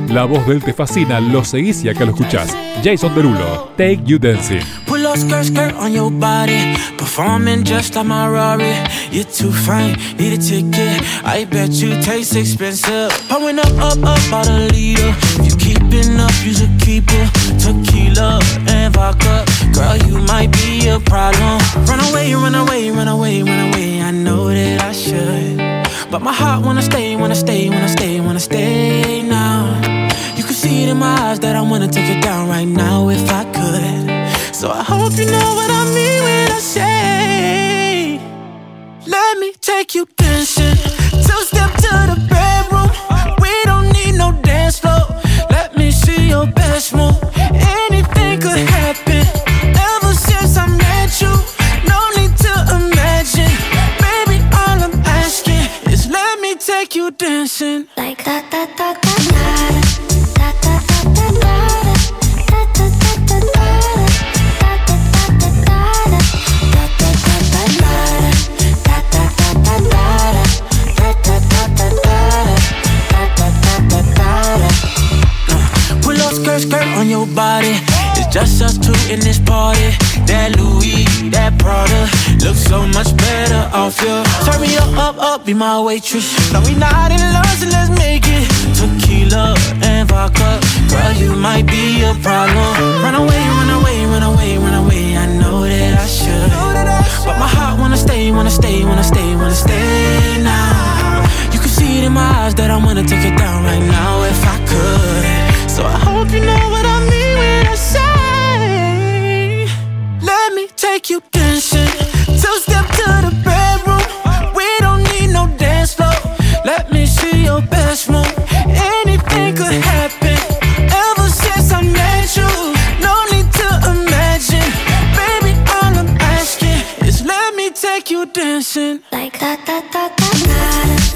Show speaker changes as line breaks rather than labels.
La voz de él te fascina, lo seguís y acá lo escuchás. Jason Derulo, Take You Dancing.
Pull up skirt on your body, performing just like my Rari. You're too fine, need a ticket. I bet you taste expensive. Pouring up about a liter. If you keeping up, you should keep it. Tequila and vodka, girl, you might be a problem. Run away, run away, run away, run away. I know that I should, but my heart wanna stay, wanna stay, wanna stay, wanna stay now. You can see it in my eyes that I wanna take it down right now if I could. So I hope you know what I mean when I say, let me take you dancing. Two-step to the bedroom. We don't need no dance floor. Let me see your best move. Anything could happen. Ever since I met you, no need to imagine. Baby, all I'm asking is let me take you dancing.
Like da da da da da.
Skirt on your body, it's just us two in this party. That Louis, that Prada, looks so much better off you. Turn me up, be my waitress. No, we not in love, so let's make it. Tequila and vodka, girl, you might be a problem. Run away, run away, run away, run away. I know that I should, but my heart wanna stay, wanna stay, wanna stay, wanna stay now. You can see it in my eyes that I wanna take it down right now if I could. So I hope you know what I mean when I say, let me take you dancing. Two-step to the bedroom. We don't need no dance floor. Let me see your best move. Anything could happen. Ever since I met you, no need to imagine. Baby, all I'm asking is let me take you dancing.
Like da da da da da.